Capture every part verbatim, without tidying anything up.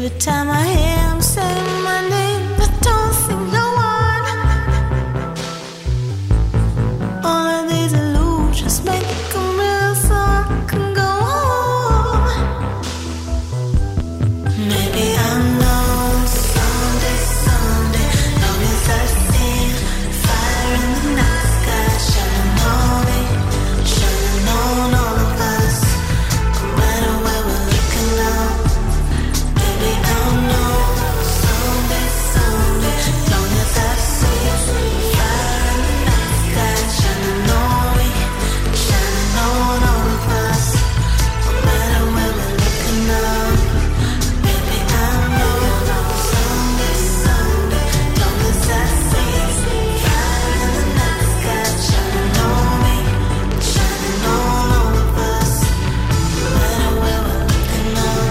time I hear him say my name, I don't see no one. All of these illusions make them real so I can go on. Maybe I'm lost someday, someday, long as I see fire in the night sky shining on me, shining on all of us, no matter where we're looking now. Maybe I'm lost someday, someday, long as I see fire in the night sky shining on me, shining on all of us, no matter where we're looking now. Maybe I'm lost someday, someday, long as I see fire in the night sky shining on me, shining on all of us, no matter where we're looking now.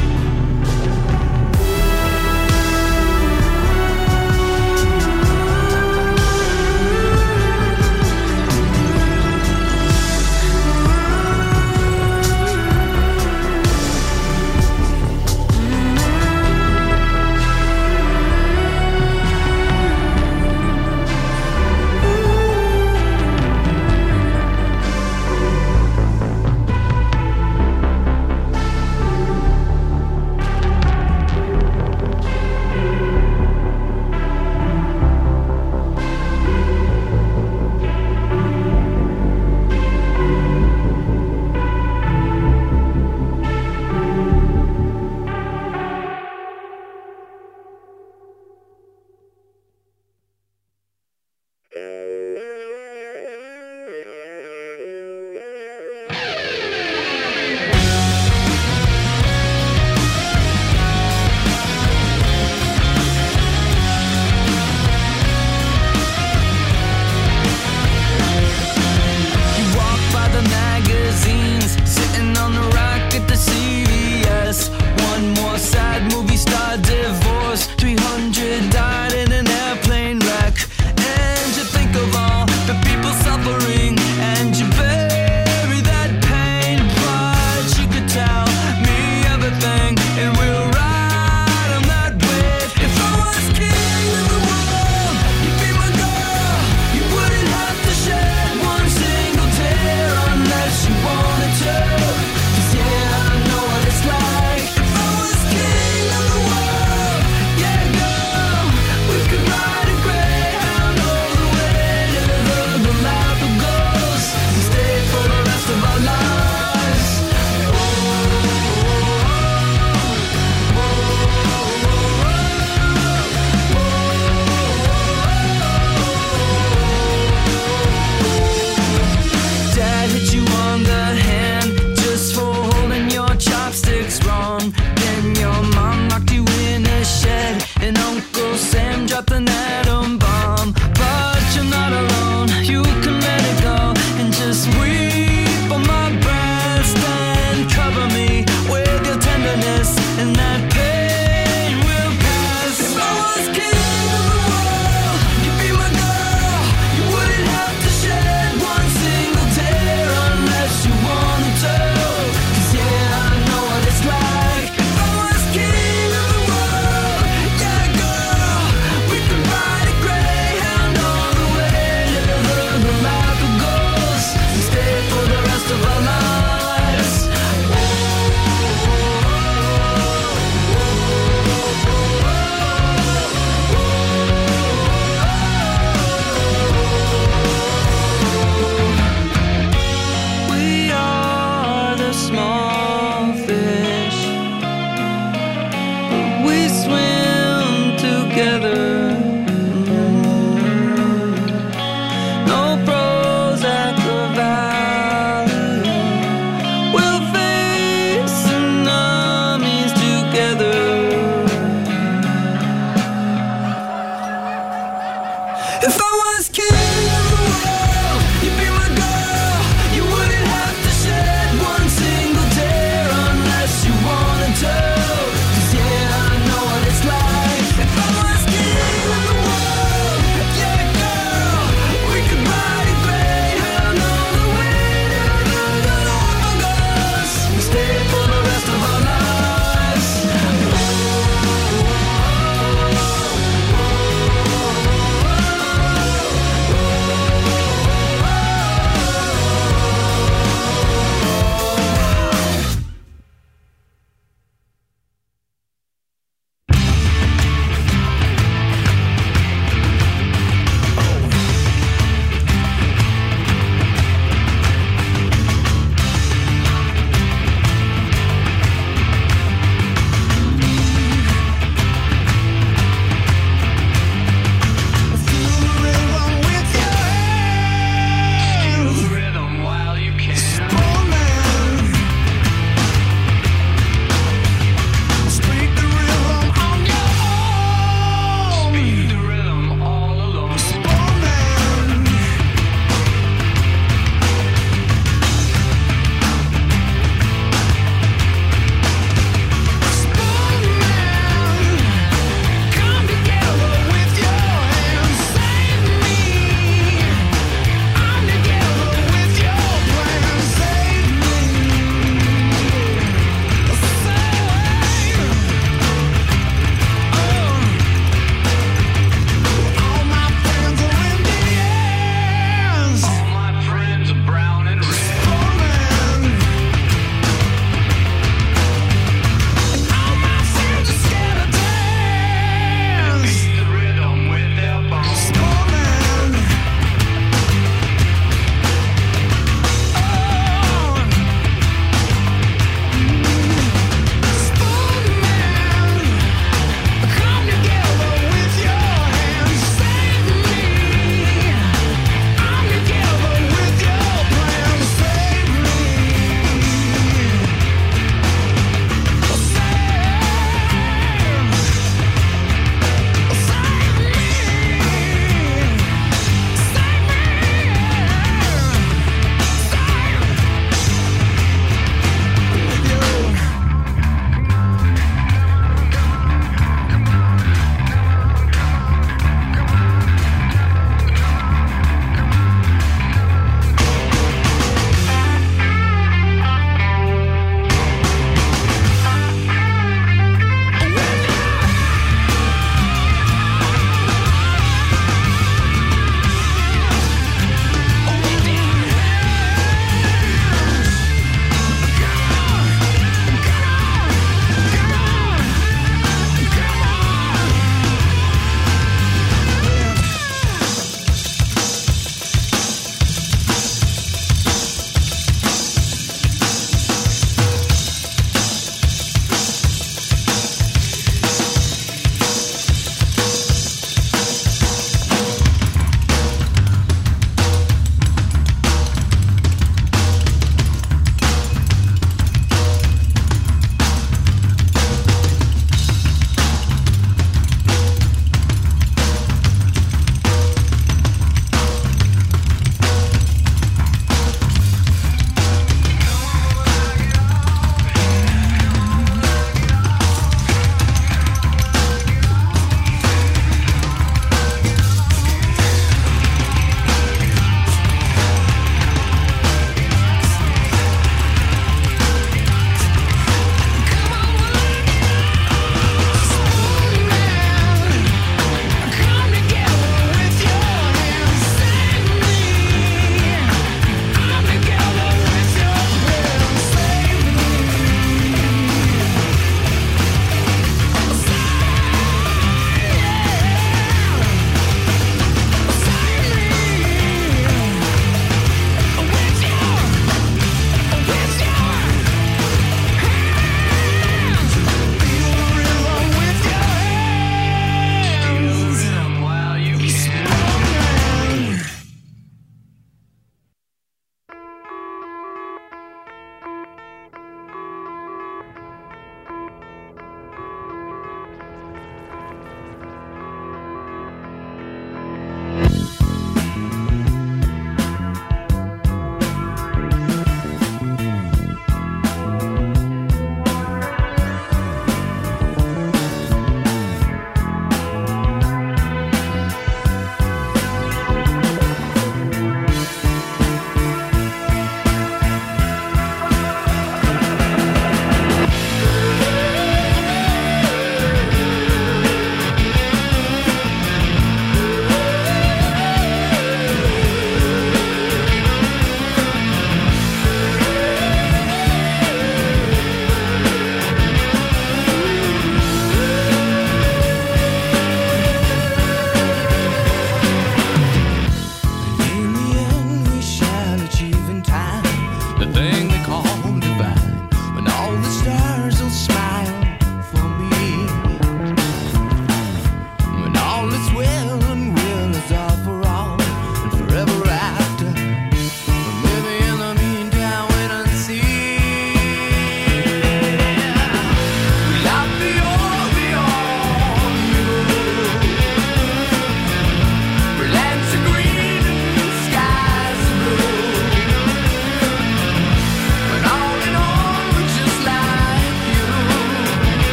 You walk by the magazines, sitting on the rack at the C V S. One more sad movie star divorce. three hundred died in an airplane wreck. And you think of all the people suffering, and you bury that pain. But you could tell me everything, and we'll ride on that wave. If I was king of the world, you'd be my girl. You wouldn't have to shed one single tear unless you wanted to. 'Cause yeah, I know I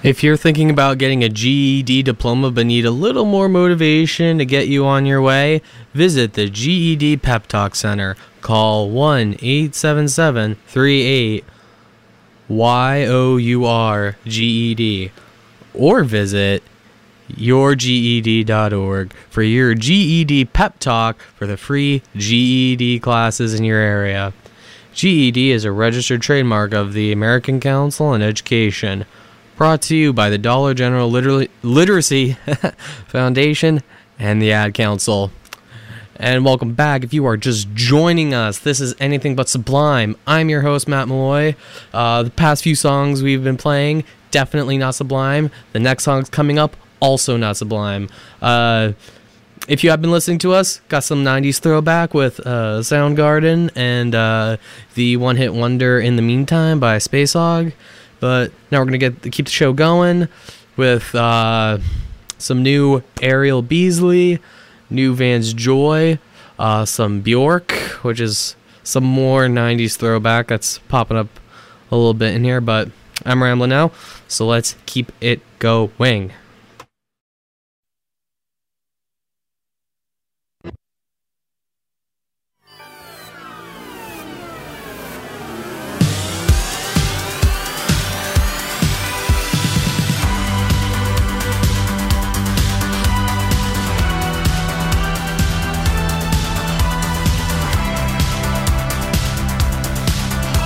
If you're thinking about getting a G E D diploma but need a little more motivation to get you on your way, visit the G E D Pep Talk Center. Call one eight seven seven, three eight, Y O U R G E D or visit your G E D dot org for your G E D Pep Talk for the free G E D classes in your area. G E D is a registered trademark of the American Council on Education. Brought to you by the Dollar General Liter- Literacy Foundation and the Ad Council. And welcome back. If you are just joining us, this is Anything But Sublime. I'm your host, Matt Malloy. Uh, the past few songs we've been playing, definitely not sublime. The next song's coming up, also not sublime. Uh, if you have been listening to us, got some nineties throwback with uh, Soundgarden and uh, the one-hit wonder In the Meantime by Space Hog. But now we're going to get keep the show going with uh, some new Ariel Beasley, new Vance Joy, uh, some Bjork, which is some more nineties throwback that's popping up a little bit in here. But I'm rambling now, so let's keep it going.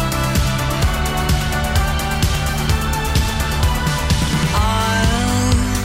I'll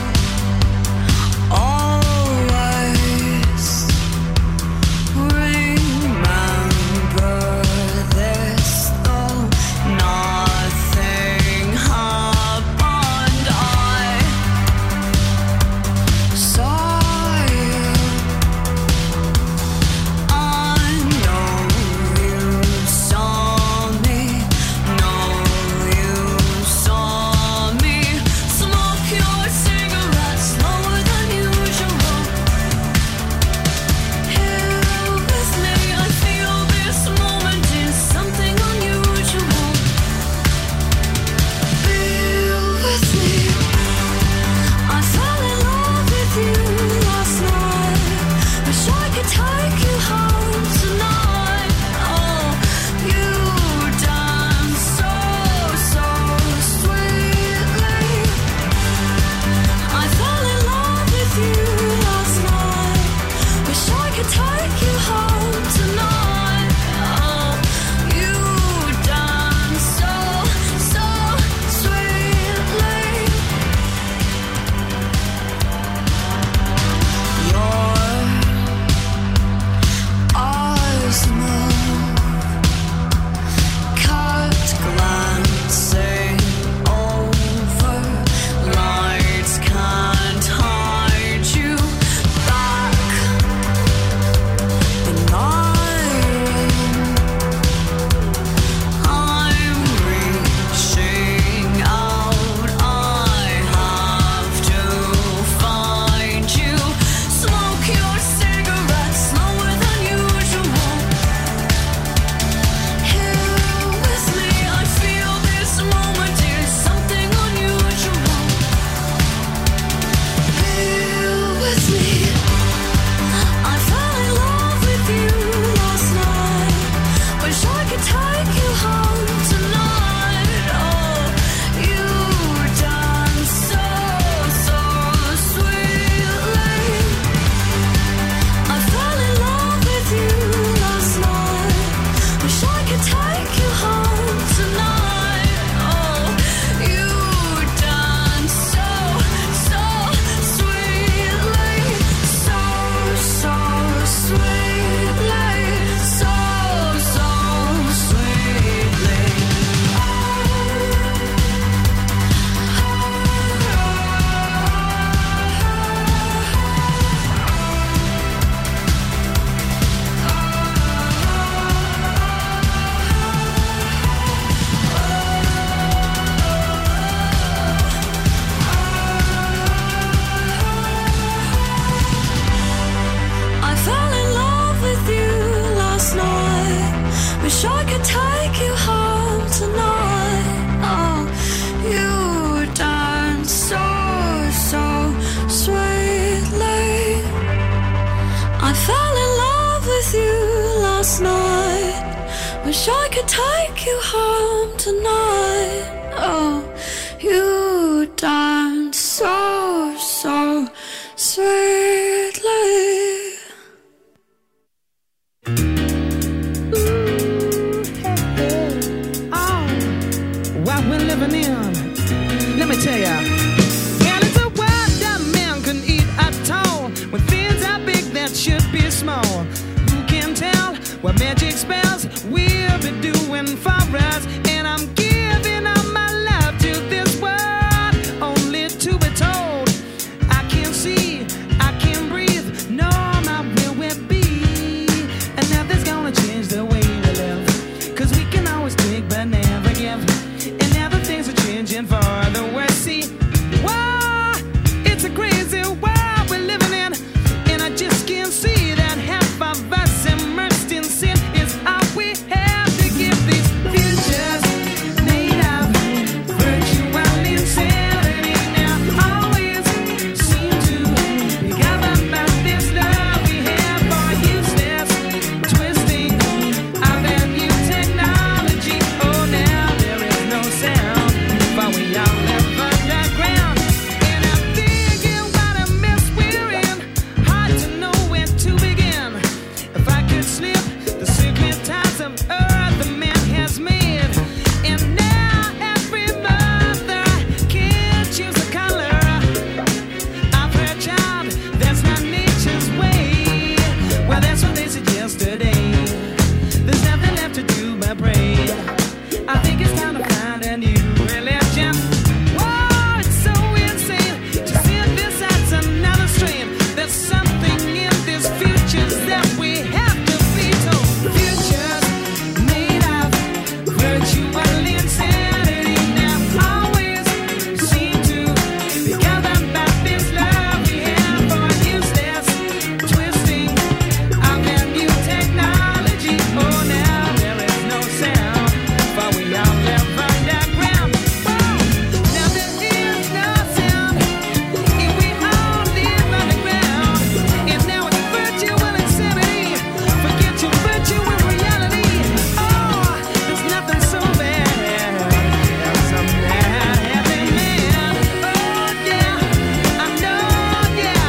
Wish I could take you home tonight. Oh, you danced so, so sweetly. What we're living in, let me tell ya. And it's a world that man can eat at all. When things are big that should be small. Who can tell what magic spells we'll be doing for us? And I'm giving all my love to this world, only to be told I can't see, I can't breathe, no, my will will be. And nothing's gonna change the way we live, 'cause we can always take but never give. Things are changing for the worse. See, wow, it's a crazy world we're living in, and I just can't see that half of us immersed in sin is all we have to give these futures made of virtual insanity. Now always seem to be governed by this love we have for useless twisting of that new technology. Oh, now there is no sound. But we all live underground, and I'm thinking what a mess we're in. Hard to know where to begin. If I could slip the secret ties of earth the man has made, and now every mother can choose a color of her child. That's not nature's way. Well, that's what they suggest today. There's nothing left to do but pray. I think it's time to find a new religion. Whoa, it's so insane to see this as another strain. There's something in this future that we have to be told. Futures made of virtual insanity now always seem to be governed by this love we have for useless twisting of their new technology. Oh, now there is no sound, but we all live underground. Whoa, now there is no sound, and we all live underground. And now it's virtual insanity. Forget your virtual reality. Oh, there's nothing so bad as some bad having man. Oh yeah, I know, yeah.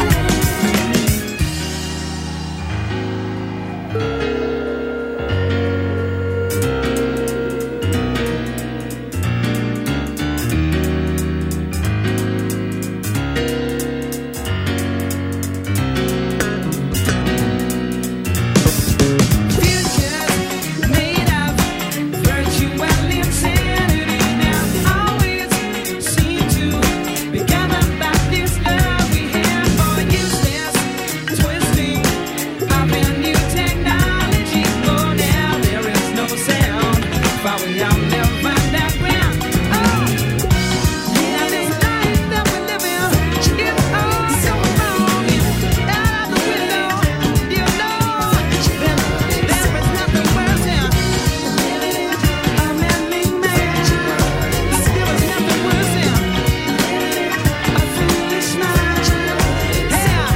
Futures made of virtual insanity now always seem to be governed by this love we have for useless twisting of their new technology. Oh, now there is no sound, but we all live underground. Oh, yeah, this life that we live in is all so wrong. Out of the window, you know that there is nothing worse than a man-made man. There is nothing worse than a foolish man. Yeah.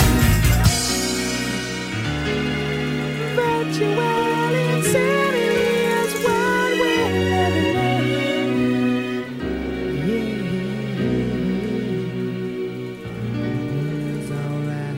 Virtual insanity is what we're living in. Yeah, it's alright.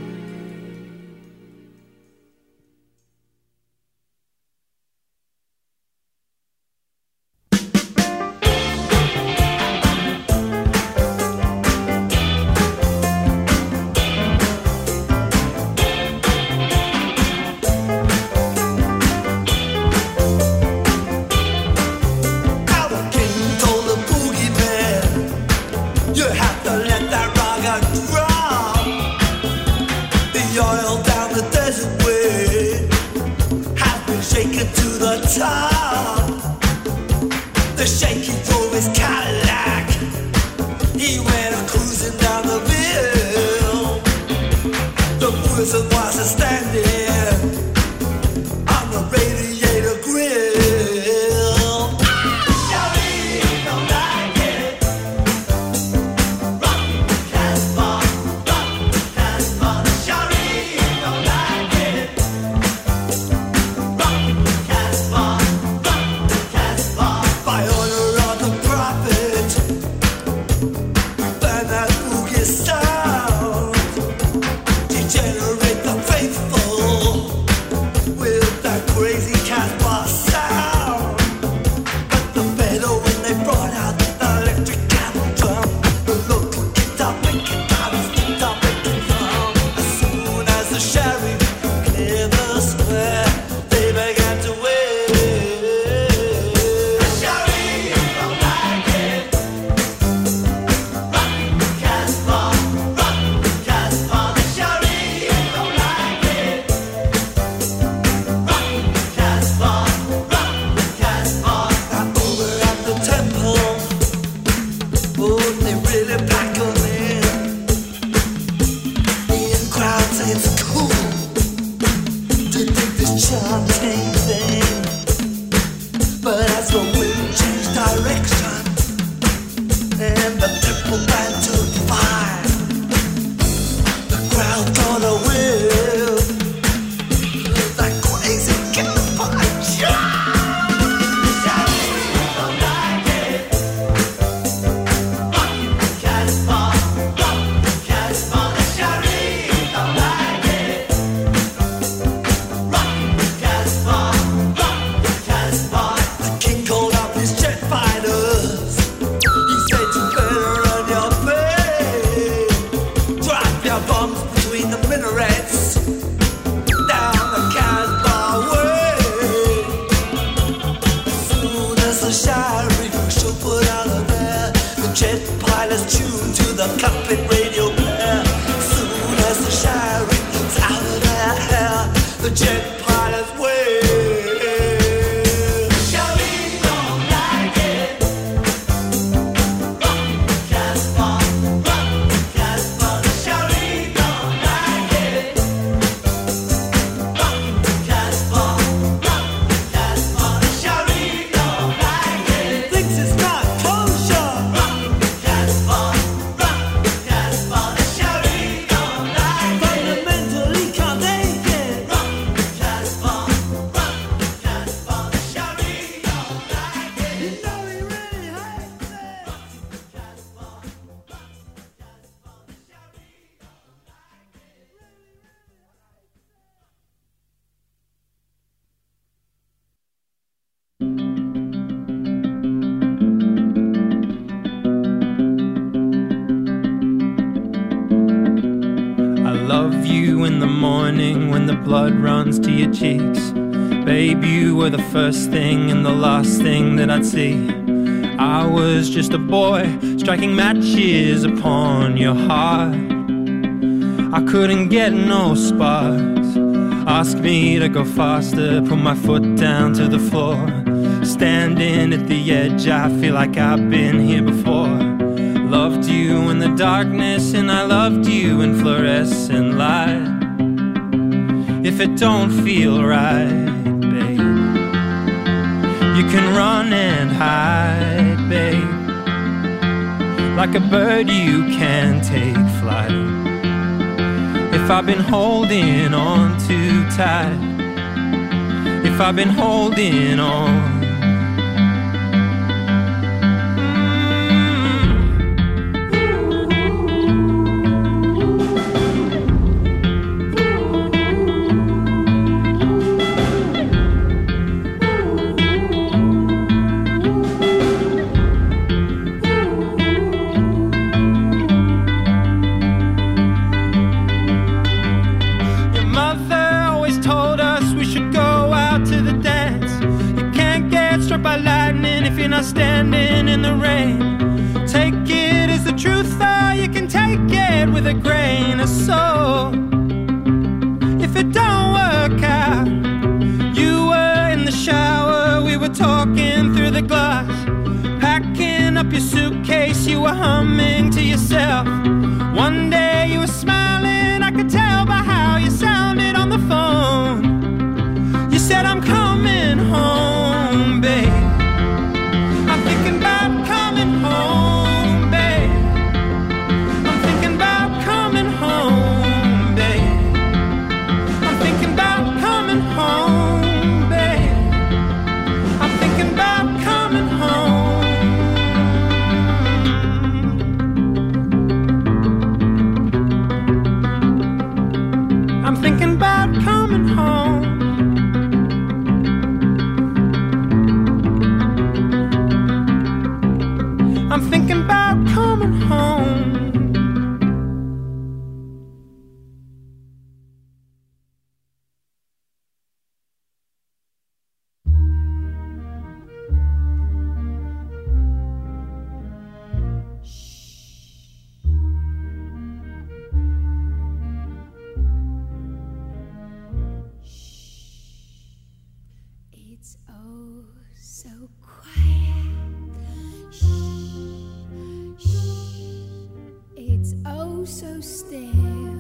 Our king told the boogie man, you have to let that rock drop. The oil down the desert way has been shaken to the top. The shaky drove his Cadillac. He went a cruising down the hill. The wizard was standing on the radiator grill. Rock Runs to your cheeks. Babe, you were the first thing and the last thing that I'd see. I was just a boy striking matches upon your heart. I couldn't get no sparks. Ask me to go faster, put my foot down to the floor. Standing at the edge, I feel like I've been here before. Loved you in the darkness and I loved you in fluorescent light. If it don't feel right, babe, you can run and hide, babe. Like a bird you can take flight. If I've been holding on too tight, if I've been holding on. Standing in the rain, take it as the truth, or you can take it with a grain of salt. If it don't work out, you were in the shower, we were talking through the glass, packing up your suitcase, you were humming to yourself. One day you were smiling, I could tell by how you sounded on the phone. You said, I'm coming home, babe. Thinking about coming home, babe. I'm thinking about coming home, babe. I'm thinking about coming home, babe. I'm thinking about coming home. so still.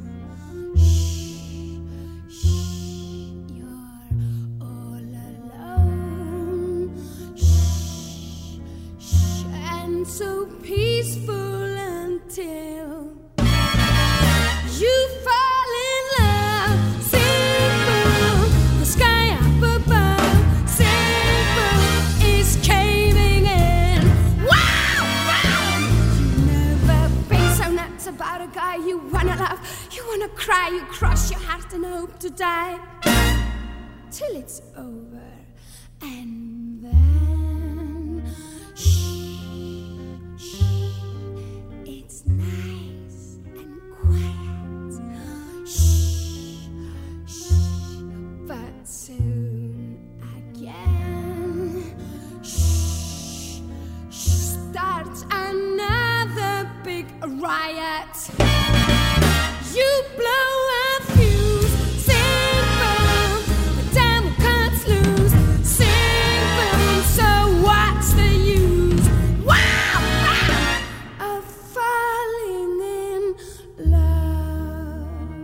Shh, shh, you're all alone. Shh, shh, and so peaceful until you fall in love. Simple, the sky up above. Simple is caving in. Wow, wow. You never been so nuts about a guy you wanna love. You wanna cry, you cross your heart and hope to die till it's over. And then shh, shh, it's nice and quiet. Shh, shh, but soon again, shh, shh, starts another big riot. You blow a fuse. Simple, the devil cuts loose. Simple, so what's the use? Wow, wow, of falling in love.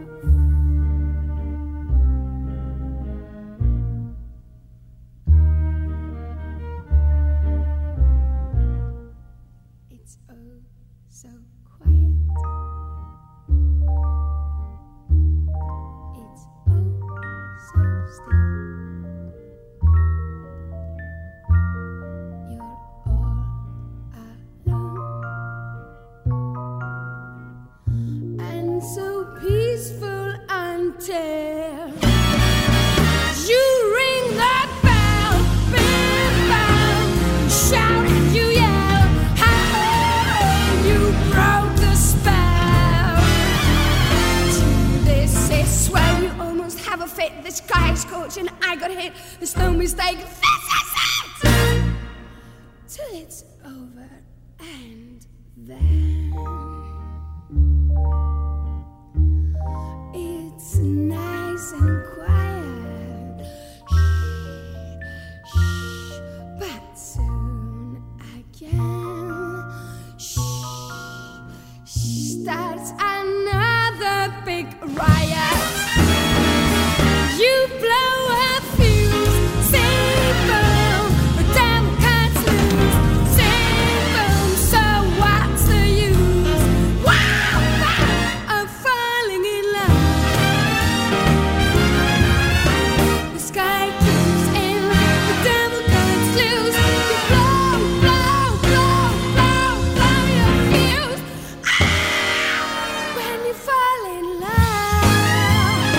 It's oh so quiet. It's oh so still. You're all alone and so peaceful until you ring that bell, big bell, shout and you yell, how you broke the spell. This is swell, you almost have a fit. This guy is coach and I got hit. There's no mistake. This is it. Till it's over and then it's nice and quiet. Shh, shh, but soon again, shh, shh, starts another big riot. You blow a fuse. Simple, the devil cuts loose. Simple, so what's the use? Wow, wow, of falling in love. The sky keeps in, the devil cuts loose. You blow, blow, blow, blow, blow your fuse. Ah, when you fall in love.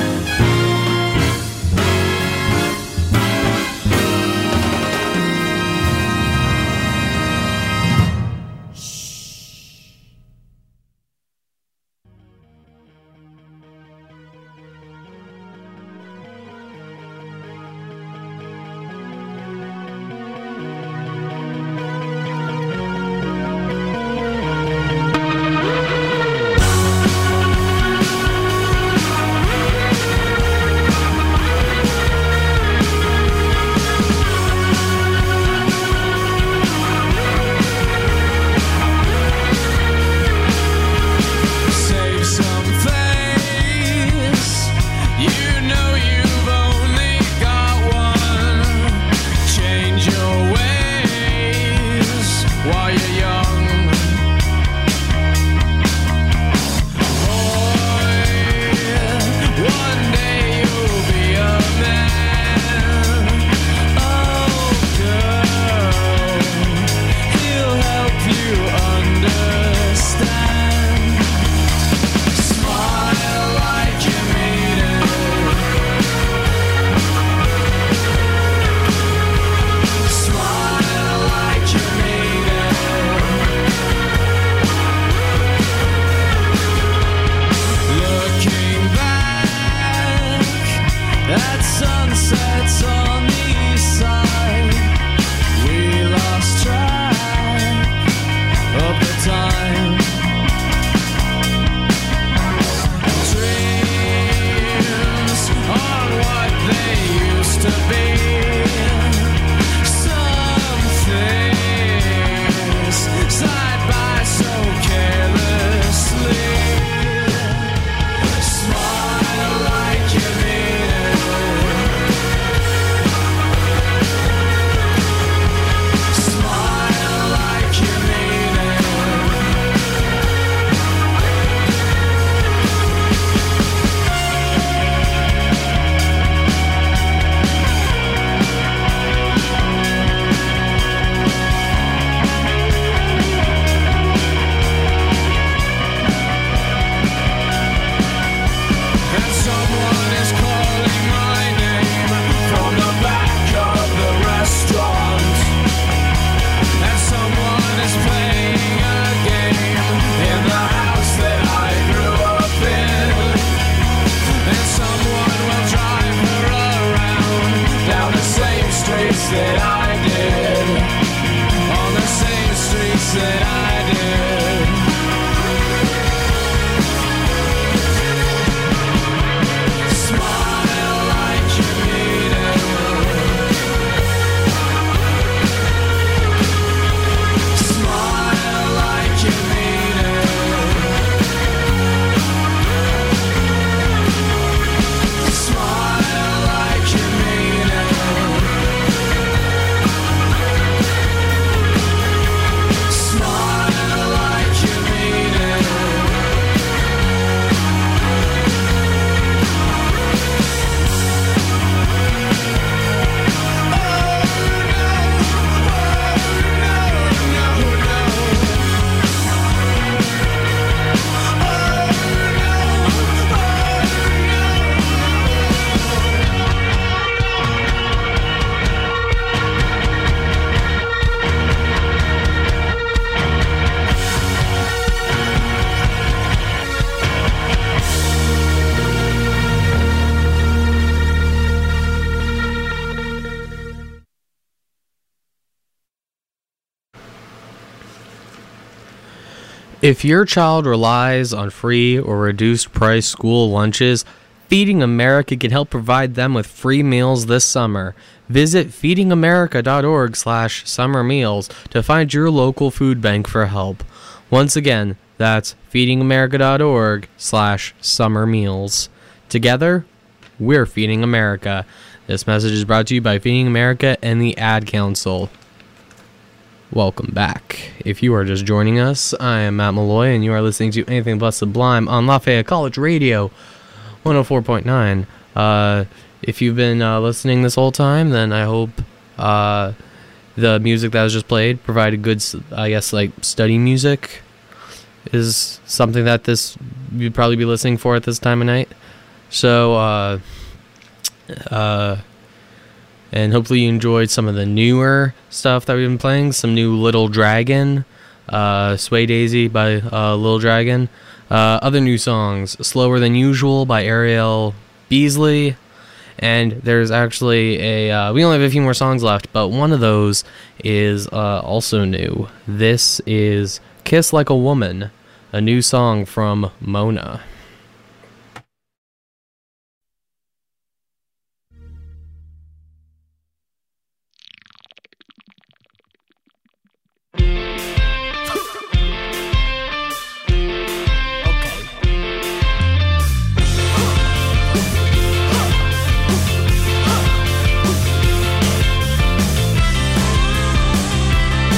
If your child relies on free or reduced price school lunches, Feeding America can help provide them with free meals this summer. Visit feedingamerica.org slash summer meals to find your local food bank for help. Once again, that's feedingamerica.org slash summer meals. Together, we're Feeding America. This message is brought to you by Feeding America and the Ad Council. Welcome back. If you are just joining us, I am Matt Malloy, and you are listening to Anything But Sublime on Lafayette College Radio, one oh four point nine. Uh, if you've been uh, listening this whole time, then I hope uh, the music that was just played provided good, I guess, like study music is something that this you'd probably be listening for at this time of night. So, uh, uh, and hopefully you enjoyed some of the newer stuff that we've been playing. Some new Little Dragon, uh, Sway Daisy by uh, Little Dragon. Uh, other new songs, Slower Than Usual by Ariel Beasley. And there's actually a, uh, we only have a few more songs left, but one of those is uh, also new. This is Kiss Like a Woman, a new song from Mona.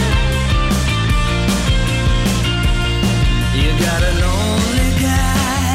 You got a lonely guy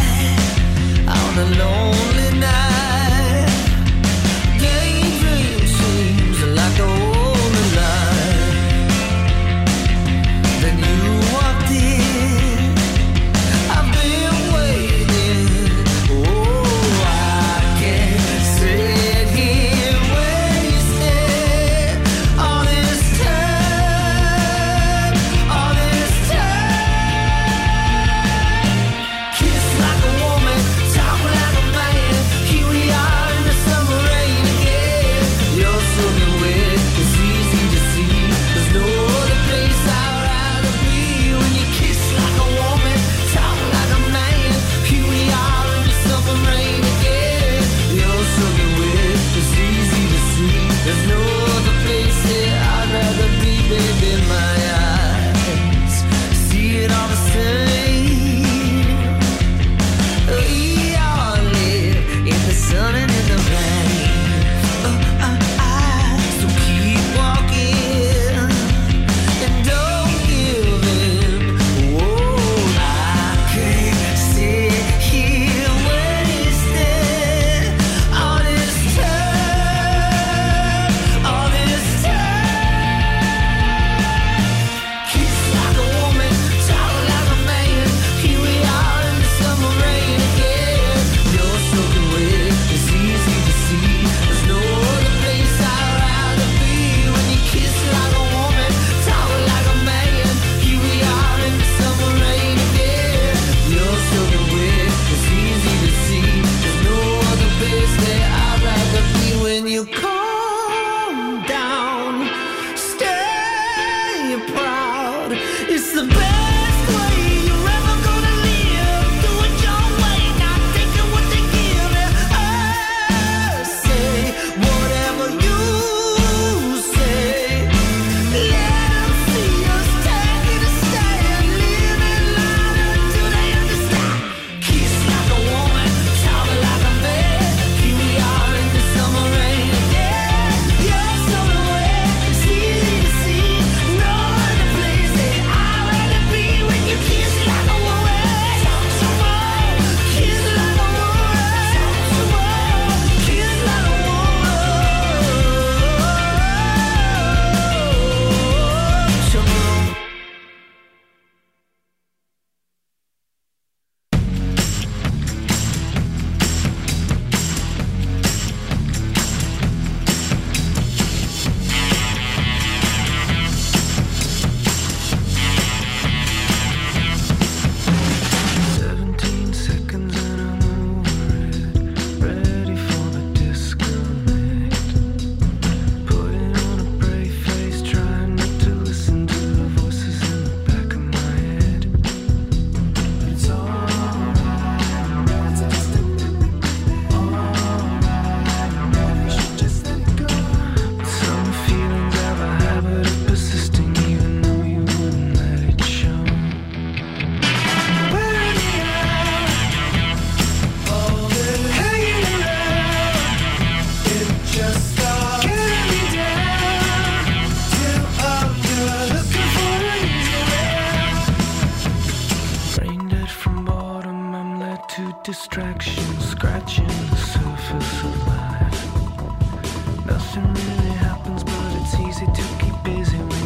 to distraction, scratching the surface of life. Nothing really happens, but it's easy to keep busy when